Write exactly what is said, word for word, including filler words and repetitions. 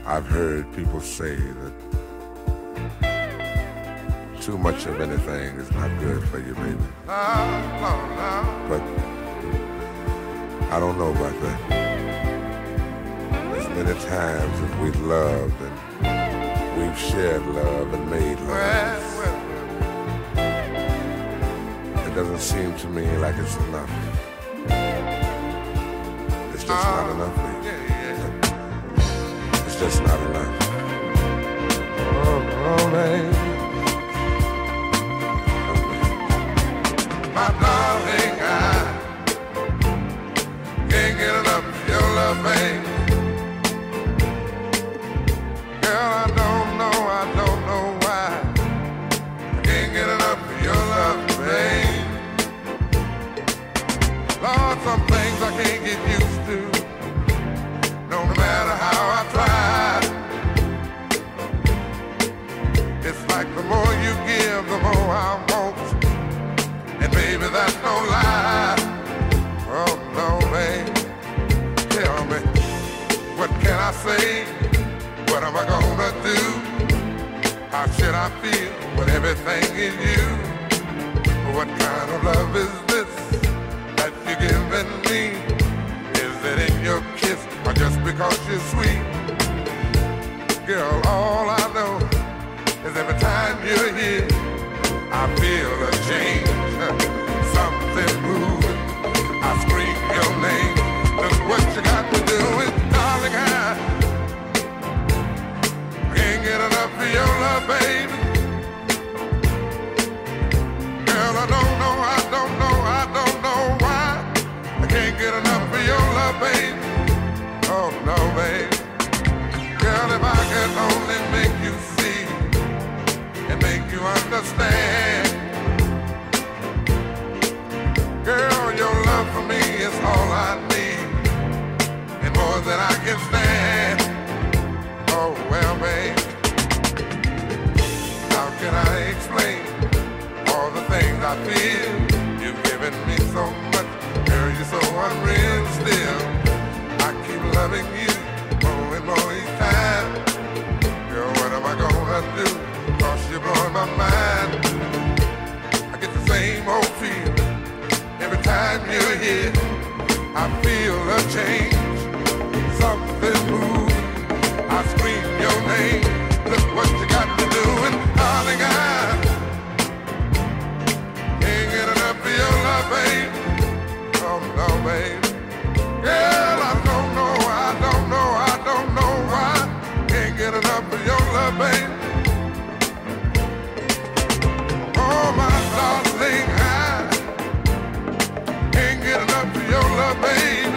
I've heard people say that too much of anything is not good for you, baby. But I don't know about that. As many times as we've loved and we've shared love and made love, it doesn't seem to me like it's enough. It's just not enough, baby. It's just not enough. Oh, oh man. My darling, I can't get enough of your love, babe. Girl, I don't know, I don't know why I can't get enough of your love, babe. Lord, some things I can't get used to, no matter how I try. It's like the more you give, the more I want. And baby, that's no lie. Oh no, babe. Tell me, what can I say? What am I gonna do? How should I feel when everything is you? What kind of love is this that you're giving me? Is it in your kiss or just because you're sweet? Girl, all I know is every time you're here, I feel a change, something moving. I scream your name. Look what you got to do with darling, I can't get enough of your love, baby. Girl, I don't know, I don't know, I don't know why I can't get enough of your love, baby. Oh no, baby. Girl, if I could only make you see and make you understand. Girl, your love for me is all I need, and more than I can stand. Oh, well, babe, how can I explain all the things I feel? You've given me so much, girl, you're so unreal still. I keep loving you more and more each time. Girl, what am I gonna do? Cause you're blowing my mind. I get the same old feeling every time you're here. I feel a change, something moving. I scream your name. Look what you got to do, and darling, I can't get enough of your love, babe. Oh no, babe. Girl, I don't know, I don't know, I don't know why. Can't get enough of your love, babe. Oh, my darling, I can't get enough of your love, babe.